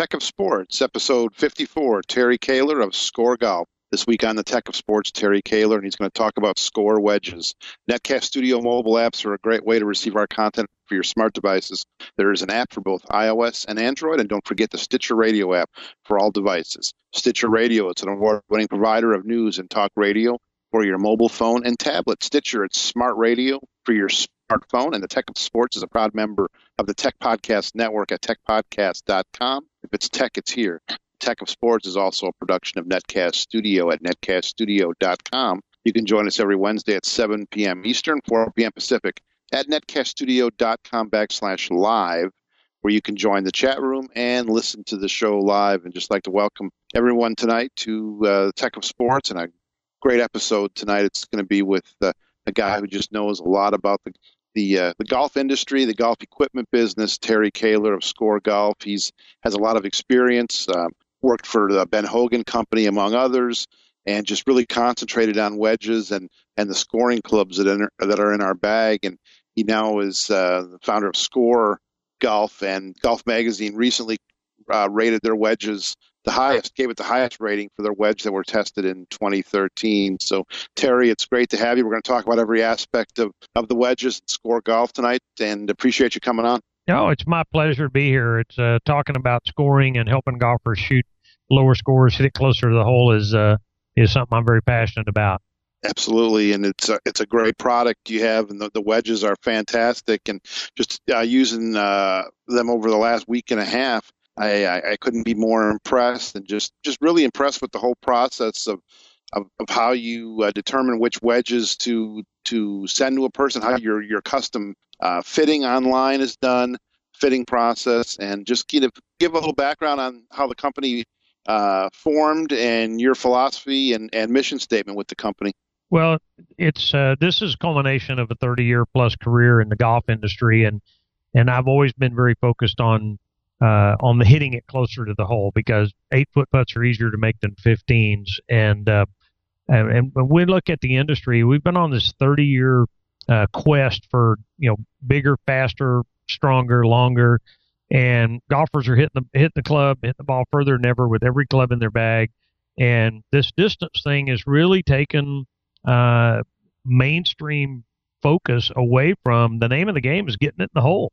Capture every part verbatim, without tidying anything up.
Tech of Sports, episode fifty-four, Terry Kaler of Score Golf. This week on the Tech of Sports, Terry Kaler, and he's going to talk about Score wedges. Netcast Studio mobile apps are a great way to receive our content for your smart devices. There is an app for both iOS and Android, and don't forget the Stitcher Radio app for all devices. Stitcher Radio, it's an award-winning provider of news and talk radio for your mobile phone and tablet. Stitcher, it's smart radio for your smartphone, and the Tech of Sports is a proud member of the Tech Podcast Network at tech podcast dot com. If it's tech, it's here. Tech of Sports is also a production of Netcast Studio at netcast studio dot com. You can join us every Wednesday at seven p.m. Eastern, four p.m. Pacific at netcast studio dot com backslash live, where you can join the chat room and listen to the show live. And just like to welcome everyone tonight to uh, Tech of Sports, and a great episode tonight. It's going to be with uh, a guy who just knows a lot about the the uh, the golf industry, the golf equipment business, Terry Kaler of Score Golf. He's has a lot of experience, um, worked for the Ben Hogan Company, among others, and just really concentrated on wedges and, and the scoring clubs that, in, that are in our bag. And he now is uh, the founder of Score Golf, and Golf Magazine recently uh, rated their wedges the highest, gave it the highest rating for their wedge that were tested in twenty thirteen. So, Terry, it's great to have you. We're going to talk about every aspect of, of the wedges at Score Golf tonight, and appreciate you coming on. No, it's my pleasure to be here. It's uh, talking about scoring and helping golfers shoot lower scores, hit it closer to the hole is uh, is something I'm very passionate about. Absolutely, and it's a, it's a great product you have, and the, the wedges are fantastic. And just uh, using uh, them over the last week and a half, I, I, I couldn't be more impressed, and just, just really impressed with the whole process of of, of how you uh, determine which wedges to to send to a person, how your your custom uh, fitting online is done, fitting process, and just kind of give a little background on how the company uh, formed and your philosophy and, and mission statement with the company. Well, it's uh, this is a culmination of a thirty-year plus career in the golf industry, and and I've always been very focused on uh, on the hitting it closer to the hole, because eight foot putts are easier to make than fifteens. And uh, and, and when we look at the industry, we've been on this thirty-year uh, quest for you know bigger, faster, stronger, longer. And golfers are hitting the hitting the club, hitting the ball further than ever with every club in their bag. And this distance thing has really taken uh, mainstream focus away from the name of the game is getting it in the hole.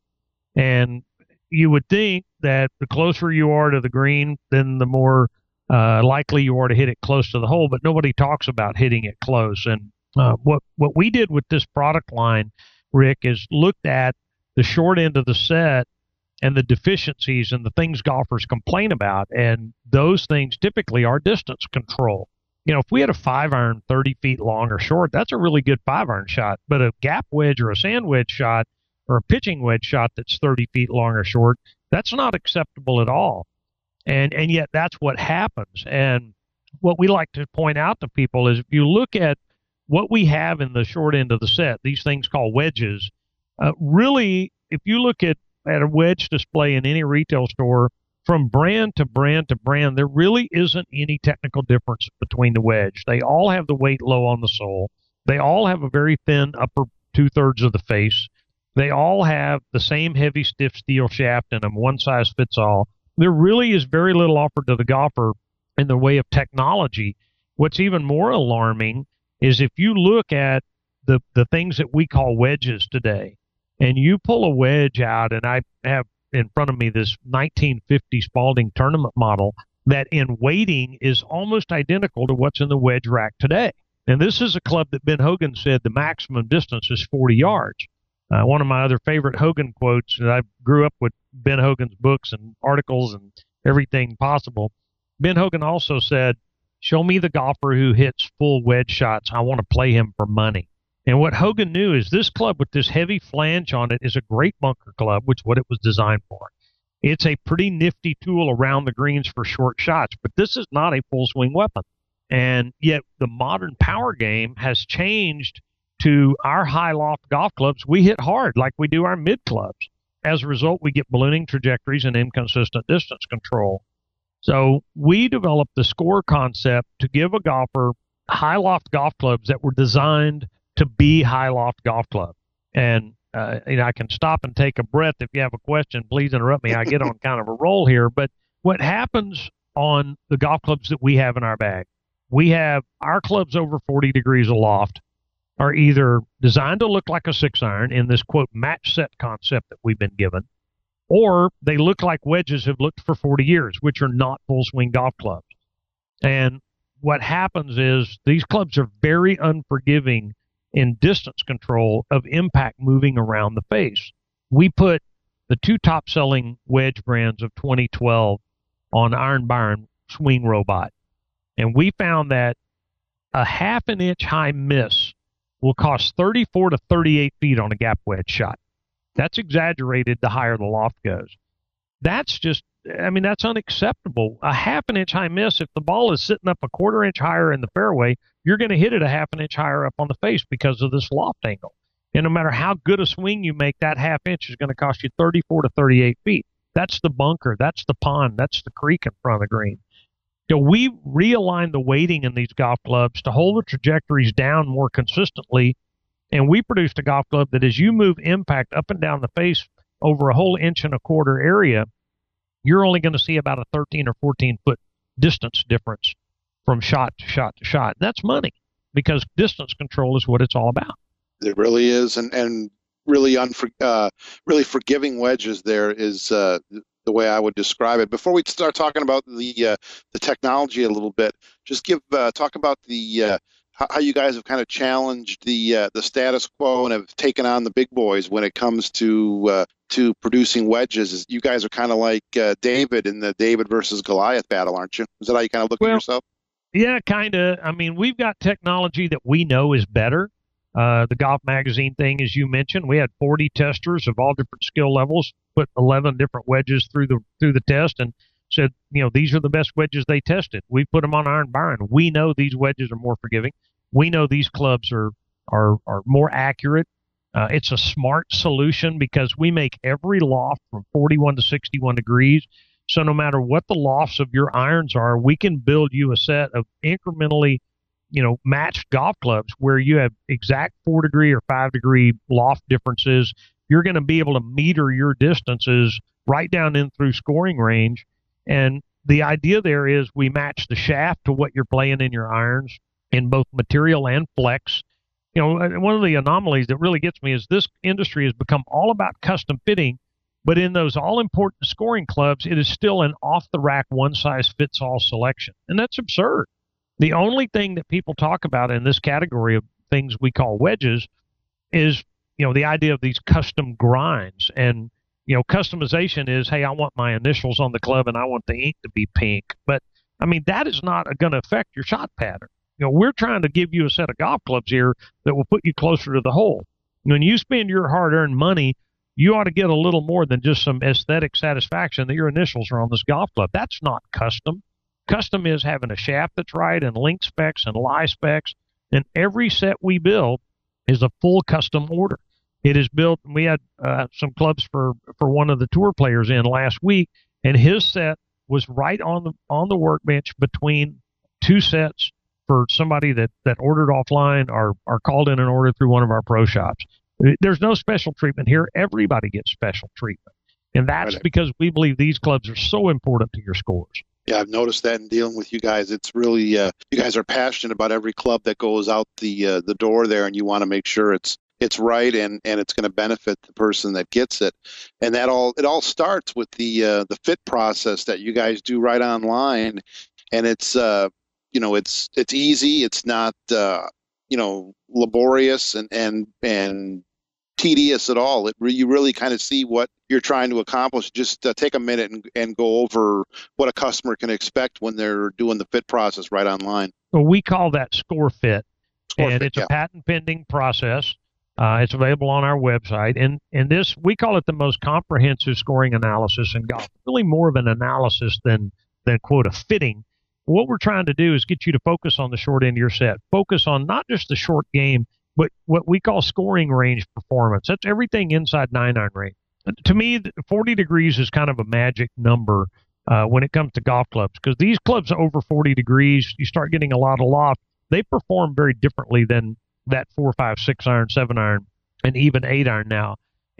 And you would think that the closer you are to the green, then the more uh, likely you are to hit it close to the hole. But nobody talks about hitting it close. And uh, what what we did with this product line, Rick, is looked at the short end of the set and the deficiencies and the things golfers complain about. And those things typically are distance control. You know, if we had a five iron thirty feet long or short, that's a really good five iron shot. But a gap wedge or a sand wedge shot or a pitching wedge shot that's thirty feet long or short, that's not acceptable at all. And, and yet that's what happens. And what we like to point out to people is if you look at what we have in the short end of the set, these things called wedges, uh, really, if you look at at a wedge display in any retail store, from brand to brand to brand, there really isn't any technical difference between the wedge. They all have the weight low on the sole. They all have a very thin upper two-thirds of the face. They all have the same heavy, stiff steel shaft in them, one size fits all. There really is very little offered to the golfer in the way of technology. What's even more alarming is if you look at the, the things that we call wedges today, and you pull a wedge out, and I have in front of me this nineteen fifty Spalding tournament model that in weighting is almost identical to what's in the wedge rack today. And this is a club that Ben Hogan said the maximum distance is forty yards. Uh, one of my other favorite Hogan quotes, and I grew up with Ben Hogan's books and articles and everything possible. Ben Hogan also said, "Show me the golfer who hits full wedge shots. I want to play him for money." And what Hogan knew is this club with this heavy flange on it is a great bunker club, which is what it was designed for. It's a pretty nifty tool around the greens for short shots, but this is not a full swing weapon. And yet the modern power game has changed to our high loft golf clubs. We hit hard like we do our mid clubs. As a result, we get ballooning trajectories and inconsistent distance control. So we developed the Score concept to give a golfer high loft golf clubs that were designed to be high loft golf club. And uh, you know, I can stop and take a breath. If you have a question, please interrupt me. I get on kind of a roll here, but what happens on the golf clubs that we have in our bag, we have our clubs over forty degrees aloft are either designed to look like a six iron in this quote match set concept that we've been given, or they look like wedges have looked for forty years, which are not full swing golf clubs. And what happens is these clubs are very unforgiving in distance control of impact moving around the face. We put the two top selling wedge brands of twenty twelve on Iron Byron Swing Robot. And we found that a half an inch high miss will cost thirty-four to thirty-eight feet on a gap wedge shot. That's exaggerated the higher the loft goes. That's just, I mean, that's unacceptable. A half an inch high miss, if the ball is sitting up a quarter inch higher in the fairway, you're going to hit it a half an inch higher up on the face because of this loft angle. And no matter how good a swing you make, that half inch is going to cost you thirty-four to thirty-eight feet. That's the bunker. That's the pond. That's the creek in front of the green. So we realigned the weighting in these golf clubs to hold the trajectories down more consistently. And we produced a golf club that as you move impact up and down the face over a whole inch and a quarter area, you're only going to see about a thirteen or fourteen foot distance difference from shot to shot to shot. That's money because distance control is what it's all about. It really is. And, and really, unfor- uh, really forgiving wedges there is uh, the way I would describe it. Before we start talking about the uh, the technology a little bit, just give uh, talk about the uh, how, how you guys have kind of challenged the uh, the status quo and have taken on the big boys when it comes to uh, to producing wedges. You guys are kind of like uh, David in the David versus Goliath battle, aren't you? Is that how you kind of look well, at yourself? Yeah, kind of. I mean, we've got technology that we know is better. Uh, the Golf Magazine thing, as you mentioned, we had forty testers of all different skill levels, put eleven different wedges through the through the test, and said, you know, these are the best wedges they tested. We put them on Iron Byron. We know these wedges are more forgiving. We know these clubs are are are more accurate. Uh, it's a smart solution because we make every loft from forty-one to sixty-one degrees. So no matter what the lofts of your irons are, we can build you a set of incrementally, you know, matched golf clubs where you have exact four degree or five degree loft differences. You're going to be able to meter your distances right down in through scoring range. And the idea there is we match the shaft to what you're playing in your irons in both material and flex. You know, one of the anomalies that really gets me is this industry has become all about custom fitting, but in those all-important scoring clubs, it is still an off-the-rack, one-size-fits-all selection. And that's absurd. The only thing that people talk about in this category of things we call wedges is, you know, the idea of these custom grinds. And, you know, customization is, hey, I want my initials on the club and I want the ink to be pink. But, I mean, that is not going to affect your shot pattern. You know, we're trying to give you a set of golf clubs here that will put you closer to the hole. When you spend your hard-earned money, you ought to get a little more than just some aesthetic satisfaction that your initials are on this golf club. That's not custom. Custom is having a shaft that's right and link specs and lie specs. And every set we build is a full custom order. It is built. We had uh, some clubs for, for one of the tour players in last week, and his set was right on the on the workbench between two sets for somebody that, that ordered offline or, or called in an order through one of our pro shops. There's no special treatment here. Everybody gets special treatment. And that's right. Because we believe these clubs are so important to your scores. Yeah, I've noticed that in dealing with you guys. It's really, uh, you guys are passionate about every club that goes out the uh, the door there, and you want to make sure it's it's right and, and it's going to benefit the person that gets it. And that all it all starts with the uh, the fit process that you guys do right online. And it's uh, you know it's it's easy. It's not uh, you know laborious and and and tedious at all. It re- you really kind of see what you're trying to accomplish. Just uh, take a minute and, and go over what a customer can expect when they're doing the fit process right online. Well, we call that Score Fit, Score and fit, it's yeah. a patent pending process. Uh, it's available on our website, and and this we call it the most comprehensive scoring analysis in golf. Really more of an analysis than than quote a fitting. What we're trying to do is get you to focus on the short end of your set. Focus on not just the short game, but what we call scoring range performance. That's everything inside nine iron range. To me, forty degrees is kind of a magic number uh, when it comes to golf clubs, because these clubs over forty degrees, you start getting a lot of loft. They perform very differently than that four, five, six iron, seven iron, and even eight iron now.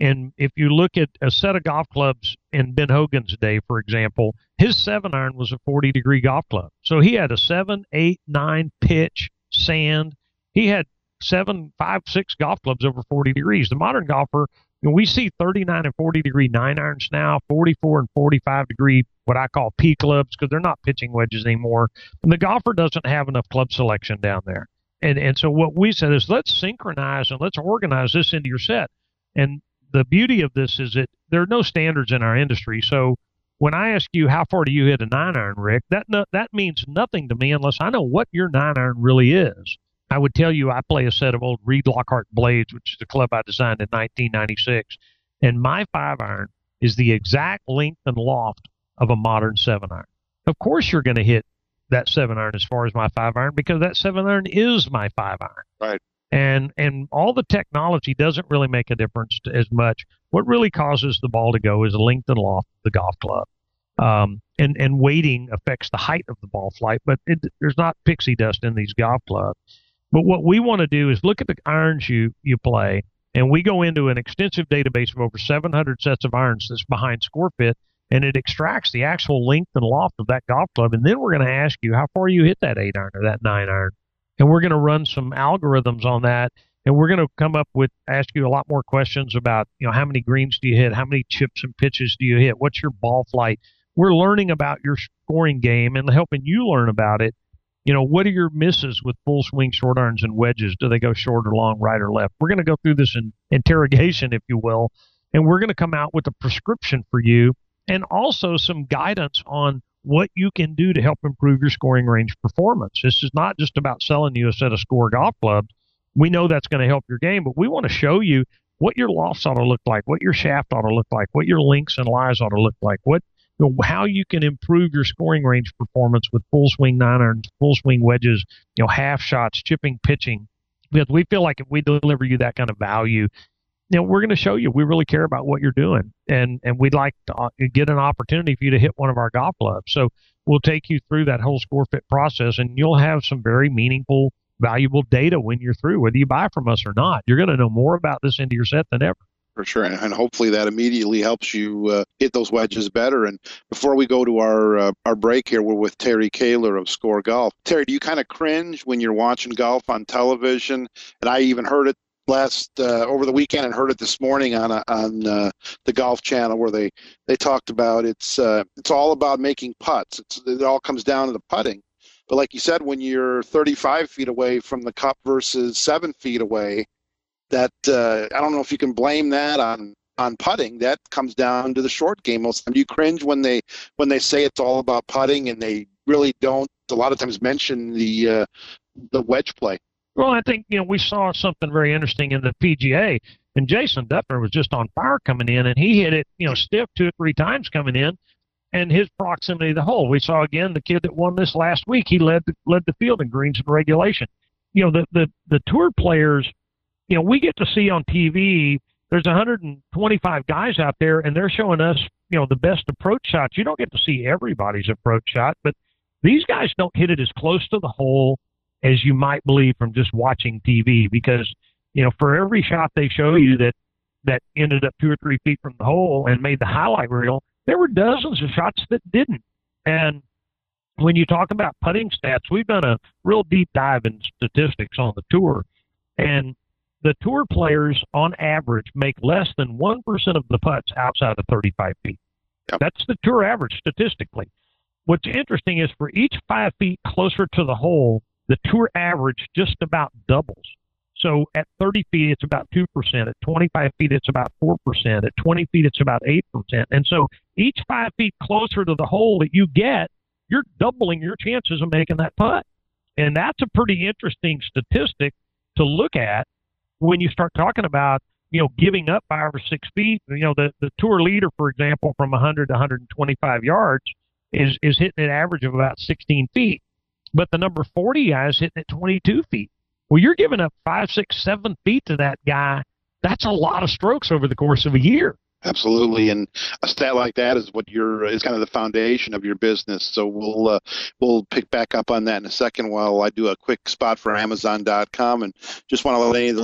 And if you look at a set of golf clubs in Ben Hogan's day, for example, his seven iron was a forty degree golf club. So he had a seven, eight, nine pitch, sand. He had seven, five, six golf clubs over forty degrees. The modern golfer, you know, we see thirty-nine and forty degree nine irons now, forty-four and forty-five degree, what I call P clubs, because they're not pitching wedges anymore. And the golfer doesn't have enough club selection down there. And, and so what we said is let's synchronize and let's organize this into your set. And the beauty of this is that there are no standards in our industry. So when I ask you, how far do you hit a nine iron, Rick, that no, that means nothing to me unless I know what your nine iron really is. I would tell you I play a set of old Reed Lockhart blades, which is the club I designed in nineteen ninety-six. And my five iron is the exact length and loft of a modern seven iron. Of course you're going to hit that seven iron as far as my five iron, because that seven iron is my five iron. Right. And and all the technology doesn't really make a difference to, as much. What really causes the ball to go is the length and loft of the golf club. Um, and, and weighting affects the height of the ball flight, but it, there's not pixie dust in these golf clubs. But what we want to do is look at the irons you, you play, and we go into an extensive database of over seven hundred sets of irons that's behind ScoreFit, and it extracts the actual length and loft of that golf club. And then we're going to ask you how far you hit that eight iron or that nine iron. And we're going to run some algorithms on that, and we're going to come up with, ask you a lot more questions about, you know, how many greens do you hit? How many chips and pitches do you hit? What's your ball flight? We're learning about your scoring game and helping you learn about it. You know, what are your misses with full swing short irons and wedges? Do they go short or long, right or left? We're going to go through this in interrogation, if you will, and we're going to come out with a prescription for you and also some guidance on what you can do to help improve your scoring range performance. This is not just about selling you a set of Score golf clubs. We know that's going to help your game, but we want to show you what your lofts ought to look like, what your shaft ought to look like, what your links and lies ought to look like, what you know, how you can improve your scoring range performance with full swing nine irons, full swing wedges, you know, half shots, chipping, pitching. Because we feel like if we deliver you that kind of value, you know, we're going to show you we really care about what you're doing, and and we'd like to uh, get an opportunity for you to hit one of our golf clubs. So we'll take you through that whole ScoreFit process, and you'll have some very meaningful, valuable data when you're through, whether you buy from us or not. You're going to know more about this into your set than ever. For sure, and, and hopefully that immediately helps you uh, hit those wedges better. And before we go to our uh, our break here, we're with Terry Kaler of Score Golf. Terry, do you kind of cringe when you're watching golf on television? And I even heard it last uh, over the weekend and heard it this morning on a, on uh, the Golf Channel, where they, they talked about it's uh, it's all about making putts. It's, it all comes down to the putting. But like you said, when you're thirty-five feet away from the cup versus seven feet away, that uh, I don't know if you can blame that on, on putting. That comes down to the short game most of the time. Do you cringe when they when they say it's all about putting and they really don't a lot of times mention the uh, the wedge play? Well, I think, you know, we saw something very interesting in the P G A, and Jason Dutner was just on fire coming in, and he hit it, you know, stiff two or three times coming in, and his proximity to the hole. We saw, again, the kid that won this last week, he led the, led the field in greens and regulation. You know, the, the, the tour players, you know, we get to see on T V, there's one hundred twenty-five guys out there, and they're showing us, you know, the best approach shots. You don't get to see everybody's approach shot, but these guys don't hit it as close to the hole as you might believe from just watching T V, because, you know, for every shot they show you that, that ended up two or three feet from the hole and made the highlight reel, there were dozens of shots that didn't. And when you talk about putting stats, we've done a real deep dive in statistics on the tour, and the tour players on average make less than one percent of the putts outside of thirty-five feet. Yep. That's the tour average statistically. What's interesting is for each five feet closer to the hole, the tour average just about doubles. So at thirty feet, it's about two percent. At twenty-five feet, it's about four percent. At twenty feet, it's about eight percent. And so each five feet closer to the hole that you get, you're doubling your chances of making that putt. And that's a pretty interesting statistic to look at when you start talking about, you know, giving up five or six feet. You know, the, the tour leader, for example, from one hundred to one hundred twenty-five yards is, is hitting an average of about sixteen feet. But the number forty guy is hitting at twenty-two feet. Well, you're giving up five, six, seven feet to that guy. That's a lot of strokes over the course of a year. Absolutely, and a stat like that is what your is kind of the foundation of your business. So we'll uh, we'll pick back up on that in a second while I do a quick spot for Amazon dot com, and just want to let any of the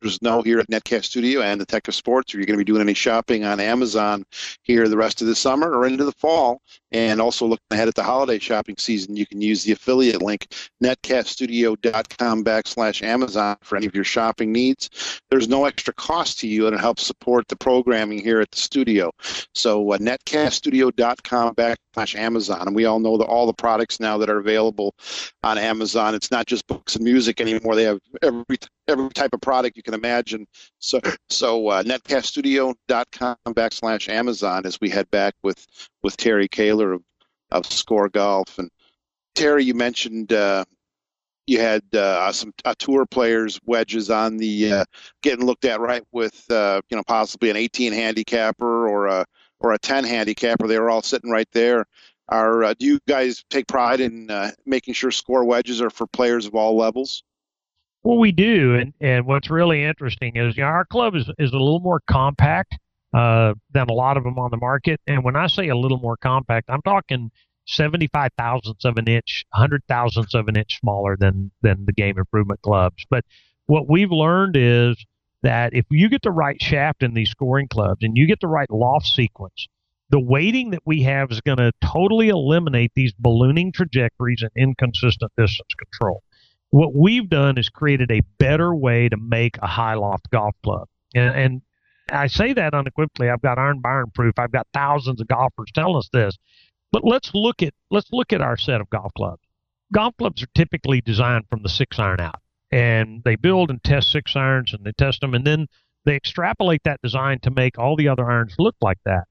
us know here at Netcast Studio and the Tech of Sports, are you going to be doing any shopping on Amazon here the rest of the summer or into the fall? And also looking ahead at the holiday shopping season, you can use the affiliate link, netcaststudio.com backslash Amazon for any of your shopping needs. There's no extra cost to you, and it helps support the programming here at the studio. So uh, netcaststudio.com backslash Amazon. And we all know that all the products now that are available on Amazon, it's not just books and music anymore. They have every every type of product you can imagine. So so uh, netcaststudio.com backslash Amazon as we head back with, with Terry Kaler of, of Score Golf. And Terry, you mentioned uh, you had uh, some uh, tour players wedges on the uh, getting looked at right with uh, you know possibly an eighteen handicapper or a or a ten handicapper. They were all sitting right there. Are uh, do you guys take pride in uh, making sure Score wedges are for players of all levels? Well, we do, and, and what's really interesting is, you know, our club is, is a little more compact uh, than a lot of them on the market. And when I say a little more compact, I'm talking seventy-five thousandths of an inch, one hundred thousandths of an inch smaller than, than the Game Improvement clubs. But what we've learned is that if you get the right shaft in these scoring clubs and you get the right loft sequence, the weighting that we have is going to totally eliminate these ballooning trajectories and inconsistent distance control. What we've done is created a better way to make a high loft golf club. And, and I say that unequivocally. I've got iron by iron proof. I've got thousands of golfers telling us this. But let's look at let's look at our set of golf clubs. Golf clubs are typically designed from the six iron out. And they build and test six irons, and they test them, and then they extrapolate that design to make all the other irons look like that.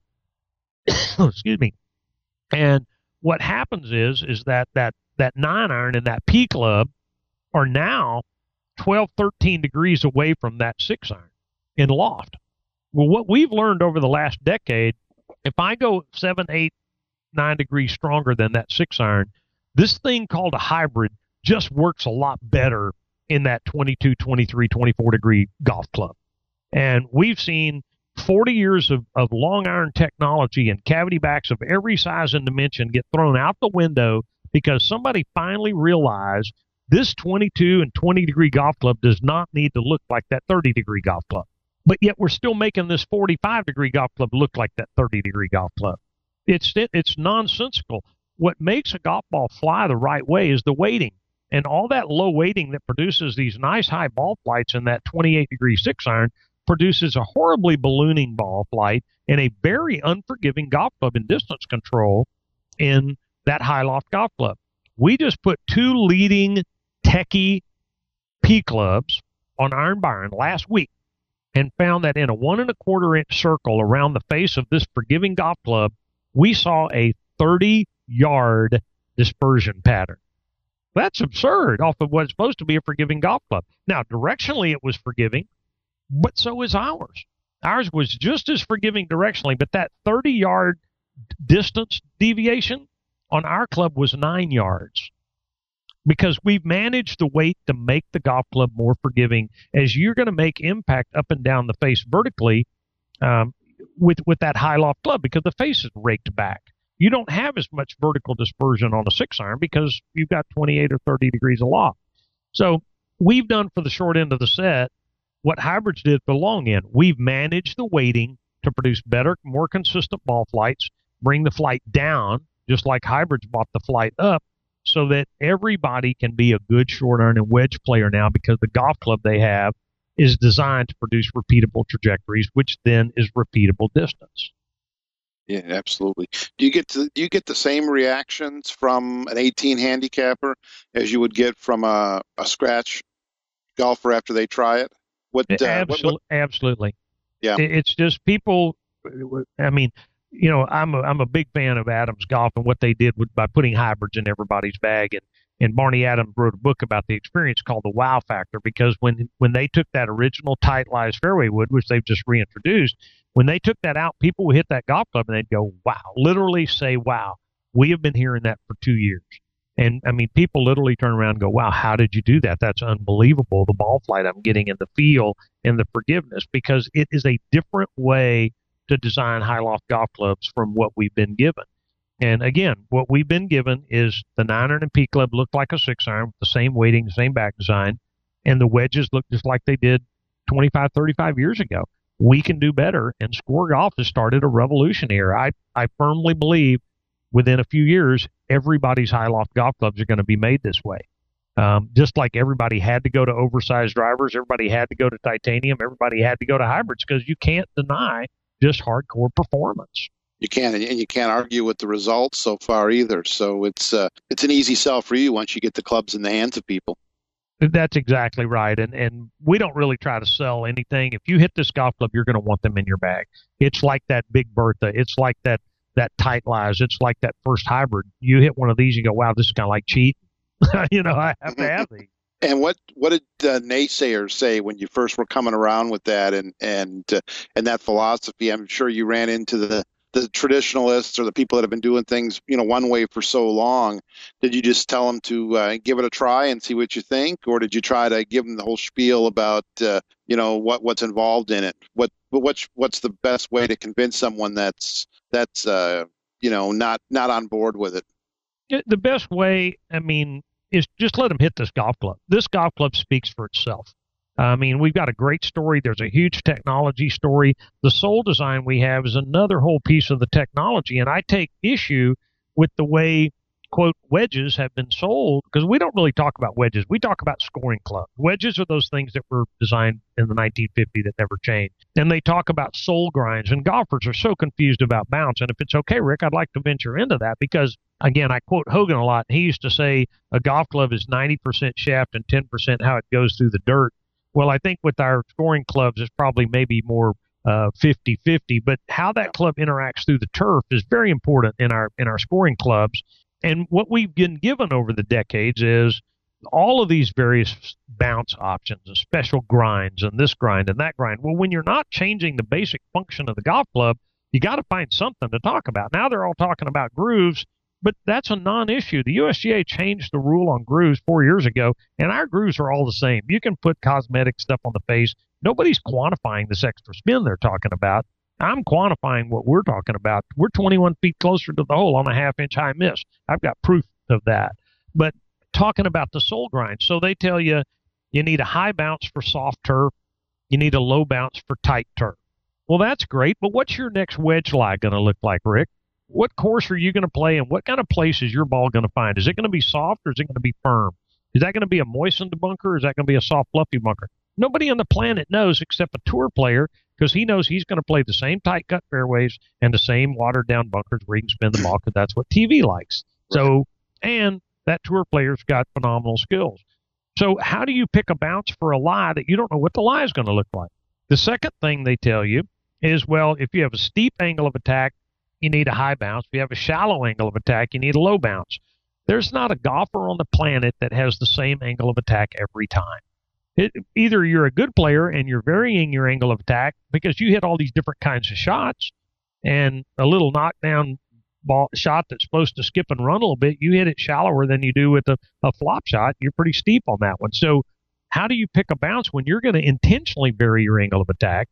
Excuse me. And what happens is is that that that nine iron and that P club are now twelve, thirteen degrees away from that six iron in loft. Well, what we've learned over the last decade, if I go seven, eight, nine degrees stronger than that six iron, this thing called a hybrid just works a lot better in that twenty-two, twenty-three, twenty-four degree golf club. And we've seen forty years of, of long iron technology and cavity backs of every size and dimension get thrown out the window because somebody finally realized this twenty-two and twenty degree golf club does not need to look like that thirty degree golf club. But yet we're still making this forty-five degree golf club look like that thirty degree golf club. It's it's nonsensical. What makes a golf ball fly the right way is the weighting. And all that low weighting that produces these nice high ball flights in that twenty-eight degree six iron produces a horribly ballooning ball flight and a very unforgiving golf club in distance control in that high loft golf club. We just put two leading techie P clubs on iron by iron last week and found that in a one and a quarter inch circle around the face of this forgiving golf club, we saw a thirty yard dispersion pattern. That's absurd off of what's supposed to be a forgiving golf club. Now, directionally it was forgiving, but so is ours. Ours was just as forgiving directionally, but that thirty yard distance deviation on our club was nine yards. Because we've managed the weight to make the golf club more forgiving as you're going to make impact up and down the face vertically um, with, with that high loft club because the face is raked back. You don't have as much vertical dispersion on a six iron because you've got twenty-eight or thirty degrees of loft. So we've done for the short end of the set what hybrids did for the long end. We've managed the weighting to produce better, more consistent ball flights, bring the flight down, just like hybrids brought the flight up, so that everybody can be a good short iron and wedge player now because the golf club they have is designed to produce repeatable trajectories, which then is repeatable distance. Yeah, absolutely. Do you get to, do you get the same reactions from an eighteen handicapper as you would get from a, a scratch golfer after they try it? What, uh, absolutely, what, what? Absolutely. Yeah. It's just people. I mean, you know, I'm a, I'm a big fan of Adams Golf and what they did with, by putting hybrids in everybody's bag. And, and Barney Adams wrote a book about the experience called The Wow Factor, because when, when they took that original Tight Lies fairway wood, which they've just reintroduced, when they took that out, people would hit that golf club and they'd go, wow, literally say, wow, we have been hearing that for two years. And I mean, people literally turn around and go, wow, how did you do that? That's unbelievable. The ball flight I'm getting in the feel and the forgiveness, because it is a different way to design high loft golf clubs from what we've been given. And again, what we've been given is the nine iron and P club look like a six iron with the same weighting, the same back design, and the wedges look just like they did twenty-five, thirty-five years ago. We can do better, and Score Golf has started a revolution here. I, I firmly believe within a few years, everybody's high loft golf clubs are going to be made this way. Um, just like everybody had to go to oversized drivers, everybody had to go to titanium, everybody had to go to hybrids, because you can't deny just hardcore performance. You can't, and you can't argue with the results so far either. So it's uh, it's an easy sell for you once you get the clubs in the hands of people. That's exactly right. And and we don't really try to sell anything. If you hit this golf club, you're going to want them in your bag. It's like that Big Bertha. It's like that that Tight Lies. It's like that first hybrid. You hit one of these, you go, wow, this is kind of like cheating. You know, I have to have these. And what what did uh, naysayers say when you first were coming around with that and and uh, and that philosophy? I'm sure you ran into the the traditionalists or the people that have been doing things, you know, one way for so long. Did you just tell them to uh, give it a try and see what you think, or did you try to give them the whole spiel about, uh, you know, what what's involved in it? What what's what's the best way to convince someone that's that's uh, you know not not on board with it? The best way, I mean, is just let them hit this golf club. This golf club speaks for itself. I mean, we've got a great story. There's a huge technology story. The sole design we have is another whole piece of the technology, and I take issue with the way, quote, wedges have been sold, because we don't really talk about wedges. We talk about scoring clubs. Wedges are those things that were designed in the nineteen fifties that never changed. And they talk about sole grinds, and golfers are so confused about bounce. And if it's okay, Rick, I'd like to venture into that because, again, I quote Hogan a lot. He used to say a golf club is ninety percent shaft and ten percent how it goes through the dirt. Well, I think with our scoring clubs, it's probably maybe more uh, fifty-fifty, but how that club interacts through the turf is very important in our in our scoring clubs. And what we've been given over the decades is all of these various bounce options and special grinds and this grind and that grind. Well, when you're not changing the basic function of the golf club, you got to find something to talk about. Now they're all talking about grooves, but that's a non-issue. The U S G A changed the rule on grooves four years ago, and our grooves are all the same. You can put cosmetic stuff on the face. Nobody's quantifying this extra spin they're talking about. I'm quantifying what we're talking about. We're twenty-one feet closer to the hole on a half-inch high miss. I've got proof of that. But talking about the sole grind, so they tell you you need a high bounce for soft turf. You need a low bounce for tight turf. Well, that's great, but what's your next wedge lie going to look like, Rick? What course are you going to play, and what kind of place is your ball going to find? Is it going to be soft, or is it going to be firm? Is that going to be a moistened bunker, or is that going to be a soft, fluffy bunker? Nobody on the planet knows except a tour player, because he knows he's going to play the same tight cut fairways and the same watered down bunkers where he can spin the ball, because that's what T V likes. So, and that tour player's got phenomenal skills. So how do you pick a bounce for a lie that you don't know what the lie is going to look like? The second thing they tell you is, well, if you have a steep angle of attack, you need a high bounce. If you have a shallow angle of attack, you need a low bounce. There's not a golfer on the planet that has the same angle of attack every time. It, either you're a good player and you're varying your angle of attack because you hit all these different kinds of shots, and a little knockdown ball shot that's supposed to skip and run a little bit, you hit it shallower than you do with a, a flop shot. You're pretty steep on that one. So how do you pick a bounce when you're going to intentionally vary your angle of attack,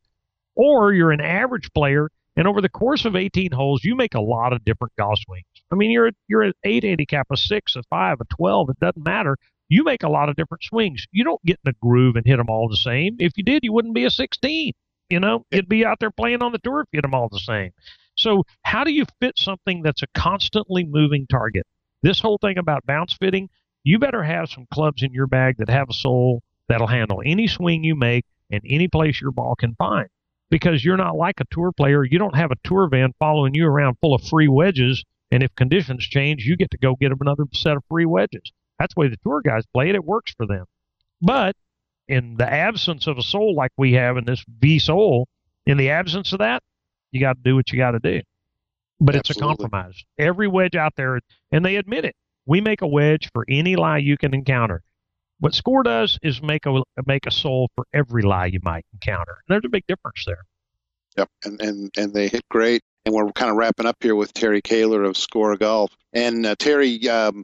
or you're an average player and over the course of eighteen holes, you make a lot of different golf swings? I mean, you're, you're an eight handicap, a six, a five, a twelve. It doesn't matter. You make a lot of different swings. You don't get in a groove and hit them all the same. If you did, you wouldn't be a sixteen. You know, you'd be out there playing on the tour if you hit them all the same. So how do you fit something that's a constantly moving target? This whole thing about bounce fitting, you better have some clubs in your bag that have a sole that'll handle any swing you make and any place your ball can find. Because you're not like a tour player. You don't have a tour van following you around full of free wedges, and if conditions change, you get to go get another set of free wedges. That's the way the tour guys play it. It works for them. But in the absence of a sole like we have in this V sole, in the absence of that, you got to do what you got to do. But Absolutely. It's a compromise. Every wedge out there, and they admit it, we make a wedge for any lie you can encounter. What Score does is make a make a sole for every lie you might encounter. There's a big difference there. Yep, and and, and they hit great. And we're kind of wrapping up here with Terry Kaler of Score Golf. And uh, Terry, um,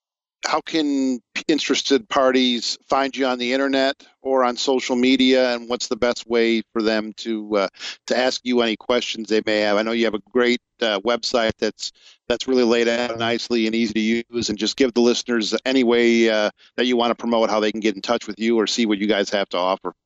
how can interested parties find you on the internet or on social media, and what's the best way for them to uh, to ask you any questions they may have? I know you have a great uh, website that's that's really laid out nicely and easy to use, and just give the listeners any way uh, that you want to promote how they can get in touch with you or see what you guys have to offer.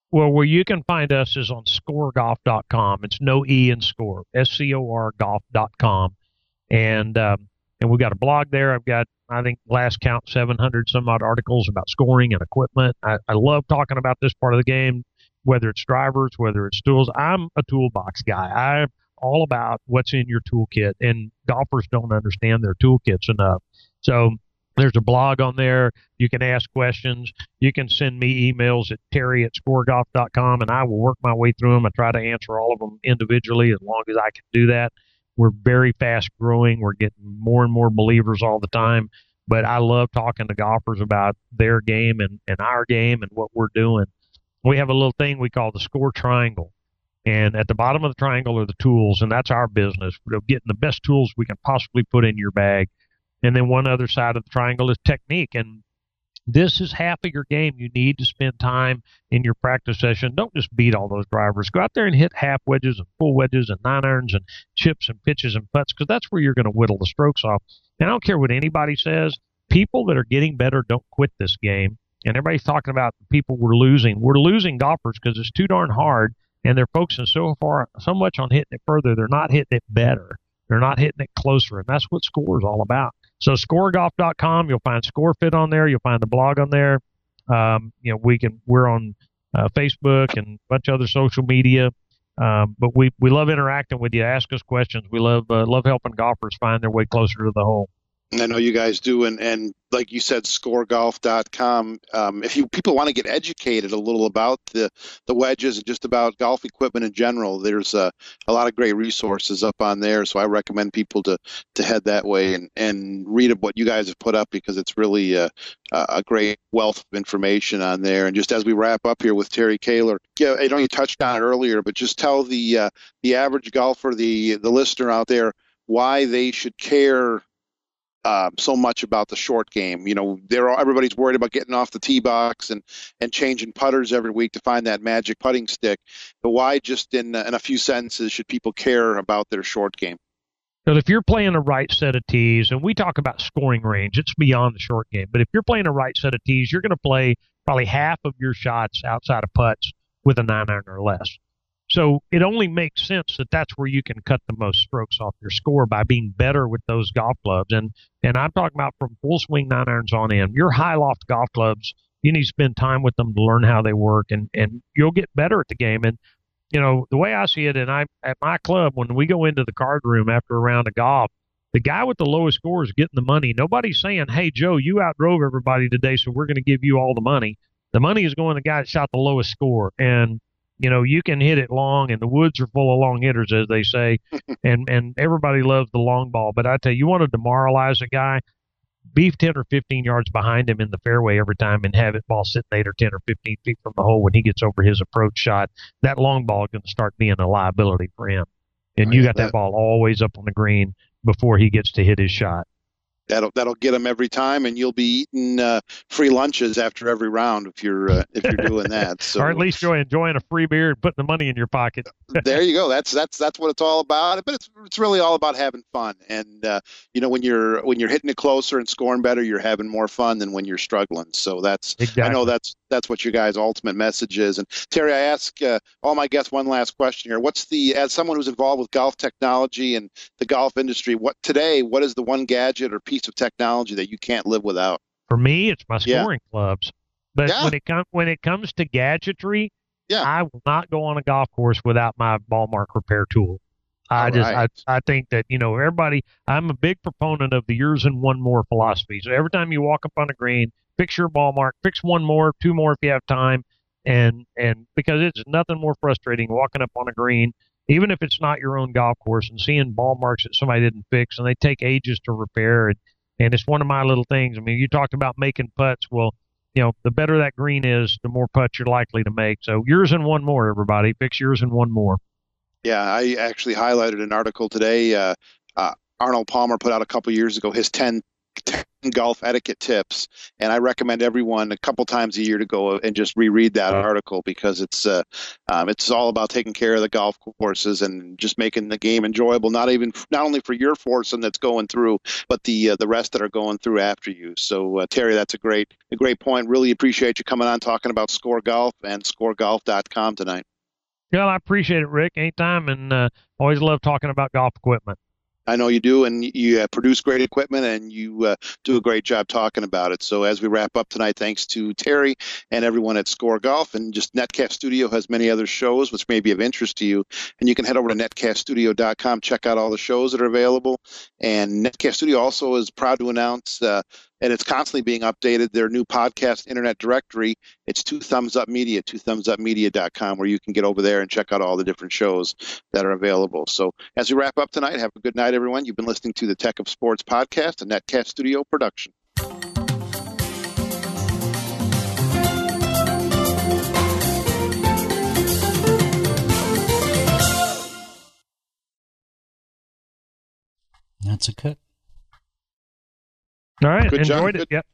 Well, where you can find us is on score golf dot com. It's no E in score, S C O R golf dot com. And, um, and we've got a blog there. I've got, I think, last count, seven hundred some odd articles about scoring and equipment. I, I love talking about this part of the game, whether it's drivers, whether it's tools. I'm a toolbox guy. I'm all about what's in your toolkit, and golfers don't understand their toolkits enough. So there's a blog on there. You can ask questions. You can send me emails at terry at score golf dot com, and I will work my way through them. I try to answer all of them individually as long as I can do that. We're very fast growing. We're getting more and more believers all the time. But I love talking to golfers about their game and, and our game and what we're doing. We have a little thing we call the score triangle. And at the bottom of the triangle are the tools, and that's our business. We're getting the best tools we can possibly put in your bag. And then one other side of the triangle is technique. And this is half of your game. You need to spend time in your practice session. Don't just beat all those drivers. Go out there and hit half wedges and full wedges and nine irons and chips and pitches and putts, because that's where you're going to whittle the strokes off. And I don't care what anybody says. People that are getting better don't quit this game. And everybody's talking about the people we're losing. We're losing golfers because it's too darn hard, and they're focusing so far, so much on hitting it further. They're not hitting it better. They're not hitting it closer, and that's what Score is all about. So score golf dot com, you'll find ScoreFit on there. You'll find the blog on there. Um, you know, we can, we're on uh, Facebook and a bunch of other social media. Um, but we, we love interacting with you. Ask us questions. We love, uh, love helping golfers find their way closer to the hole. I know you guys do, and, and like you said, score golf dot com. Um, if you people want to get educated a little about the, the wedges and just about golf equipment in general, there's a, a lot of great resources up on there. So I recommend people to, to head that way and, and read what you guys have put up, because it's really a, a great wealth of information on there. And just as we wrap up here with Terry Kaler, yeah, I know you touched on it earlier, but just tell the uh, the average golfer, the the listener out there, why they should care Uh, so much about the short game. You know, they're everybody's worried about getting off the tee box and, and changing putters every week to find that magic putting stick. But why, just in, in a few sentences, should people care about their short game? But if you're playing a right set of tees, and we talk about scoring range, it's beyond the short game. But if you're playing a right set of tees, you're going to play probably half of your shots outside of putts with a nine iron or less. So it only makes sense that that's where you can cut the most strokes off your score, by being better with those golf clubs. And and I'm talking about from full swing nine irons on in. Your high loft golf clubs, you need to spend time with them to learn how they work, and, and you'll get better at the game. And, you know, the way I see it, and I at my club, when we go into the card room after a round of golf, the guy with the lowest score is getting the money. Nobody's saying, hey, Joe, you outdrove everybody today, so we're going to give you all the money. The money is going to the guy that shot the lowest score. And you know, you can hit it long, and the woods are full of long hitters, as they say, and and everybody loves the long ball. But I tell you, you want to demoralize a guy, be ten or fifteen yards behind him in the fairway every time, and have it ball sitting eight or ten or fifteen feet from the hole when he gets over his approach shot. That long ball is going to start being a liability for him. And you got that ball always up on the green before he gets to hit his shot. That'll that'll get them every time, and you'll be eating uh, free lunches after every round if you're uh, if you're doing that. So, or at least you're enjoying a free beer and putting the money in your pocket. There you go. That's that's that's what it's all about. But it's it's really all about having fun. And uh, you know, when you're when you're hitting it closer and scoring better, you're having more fun than when you're struggling. So that's exactly. I know that's that's what your guys' ultimate message is. And Terry, I ask uh, all my guests one last question here. What's the as someone who's involved with golf technology and the golf industry, what today? What is the one gadget or piece of technology that you can't live without? For me, it's my scoring yeah. clubs. But yeah. when it comes when it comes to gadgetry, yeah. I will not go on a golf course without my ball mark repair tool. I All just right. I I think that, you know, everybody, I'm a big proponent of the yours and one more philosophy. So every time you walk up on a green, fix your ball mark, fix one more, two more if you have time, and and because it's nothing more frustrating walking up on a green, even if it's not your own golf course, and seeing ball marks that somebody didn't fix, and they take ages to repair. And, and it's one of my little things. I mean, you talked about making putts. Well, you know, the better that green is, the more putts you're likely to make. So yours and one more, everybody. Fix yours and one more. Yeah, I actually highlighted an article today. Uh, uh, Arnold Palmer put out a couple years ago his ten ten golf etiquette tips, and I recommend everyone a couple times a year to go and just reread that article because it's uh, um, it's all about taking care of the golf courses and just making the game enjoyable. Not even not only for your foursome that's going through, but the uh, the rest that are going through after you. So uh, Terry, that's a great a great point. Really appreciate you coming on talking about Score Golf and score golf dot com tonight. Well, I appreciate it, Rick. Anytime, and uh, always love talking about golf equipment. I know you do, and you uh, produce great equipment, and you uh, do a great job talking about it. So as we wrap up tonight, thanks to Terry and everyone at Score Golf, and just Netcast Studio has many other shows which may be of interest to you. And you can head over to netcast studio dot com, check out all the shows that are available. And Netcast Studio also is proud to announce, uh, and it's constantly being updated, their new podcast internet directory. It's Two Thumbs Up Media, two thumbs up media dot com, where you can get over there and check out all the different shows that are available. So as we wrap up tonight, have a good night, everyone. You've been listening to the Tech of Sports podcast, a Netcast Studio production. That's a cut. All right, Good enjoyed job. it. Yep.